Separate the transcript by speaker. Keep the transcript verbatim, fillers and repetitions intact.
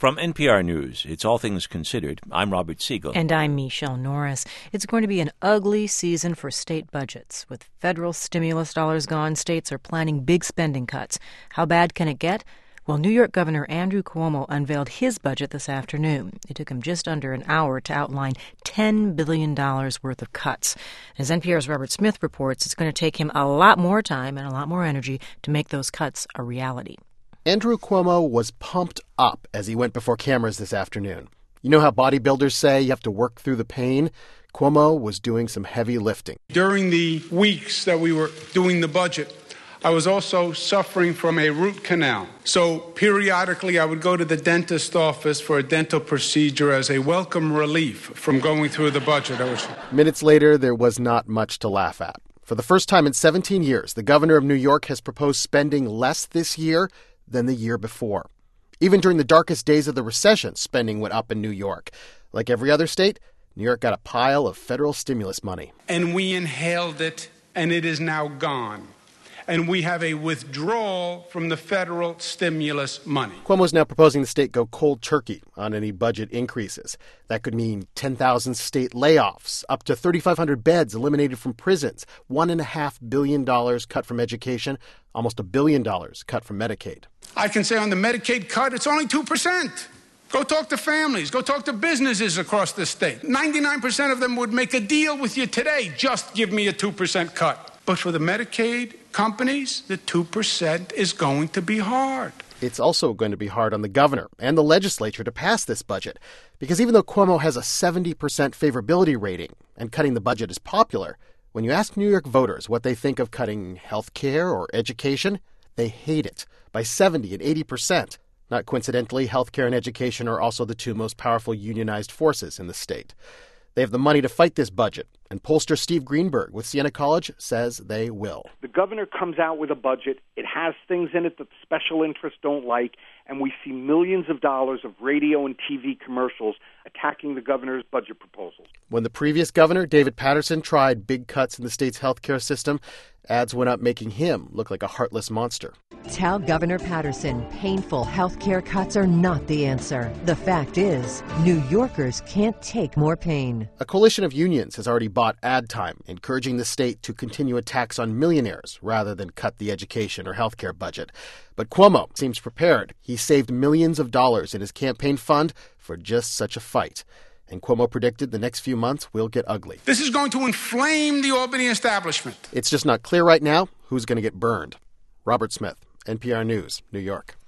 Speaker 1: From N P R News, it's All Things Considered. I'm Robert Siegel.
Speaker 2: And I'm Michelle Norris. It's going to be an ugly season for state budgets. With federal stimulus dollars gone, states are planning big spending cuts. How bad can it get? Well, New York Governor Andrew Cuomo unveiled his budget this afternoon. It took him just under an hour to outline ten billion dollars worth of cuts. As N P R's Robert Smith reports, it's going to take him a lot more time and a lot more energy to make those cuts a reality.
Speaker 3: Andrew Cuomo was pumped up as he went before cameras this afternoon. You know how bodybuilders say you have to work through the pain? Cuomo was doing some heavy lifting.
Speaker 4: During the weeks that we were doing the budget, I was also suffering from a root canal. So periodically I would go to the dentist office for a dental procedure as a welcome relief from going through the budget. I was...
Speaker 3: Minutes later, there was not much to laugh at. For the first time in seventeen years, the governor of New York has proposed spending less this year than the year before. Even during the darkest days of the recession, spending went up in New York. Like every other state, New York got a pile of federal stimulus money.
Speaker 4: And we inhaled it, and it is now gone. And we have a withdrawal from the federal stimulus money.
Speaker 3: Cuomo's now proposing the state go cold turkey on any budget increases. That could mean ten thousand state layoffs, up to three thousand five hundred beds eliminated from prisons, one point five billion dollars cut from education, almost a billion dollars cut from Medicaid.
Speaker 4: I can say on the Medicaid cut, it's only two percent. Go talk to families. Go talk to businesses across the state. ninety-nine percent of them would make a deal with you today. Just give me a two percent cut. But for the Medicaid companies, the two percent is going to be hard.
Speaker 3: It's also going to be hard on the governor and the legislature to pass this budget, because even though Cuomo has a seventy percent favorability rating and cutting the budget is popular, when you ask New York voters what they think of cutting health care or education, they hate it by seventy and eighty percent. Not coincidentally, health care and education are also the two most powerful unionized forces in the state. They have the money to fight this budget, and pollster Steve Greenberg with Siena College says they will.
Speaker 5: The governor comes out with a budget. It has things in it that the special interests don't like, and we see millions of dollars of radio and T V commercials attacking the governor's budget proposals.
Speaker 3: When the previous governor, David Paterson, tried big cuts in the state's health care system, ads went up making him look like a heartless monster.
Speaker 6: Tell Governor Paterson painful health care cuts are not the answer. The fact is, New Yorkers can't take more pain.
Speaker 3: A coalition of unions has already bought ad time, encouraging the state to continue a tax on millionaires rather than cut the education or health care budget. But Cuomo seems prepared. He saved millions of dollars in his campaign fund for just such a fight. And Cuomo predicted the next few months will get ugly.
Speaker 4: This is going to inflame the Albany establishment.
Speaker 3: It's just not clear right now who's going to get burned. Robert Smith, N P R News, New York.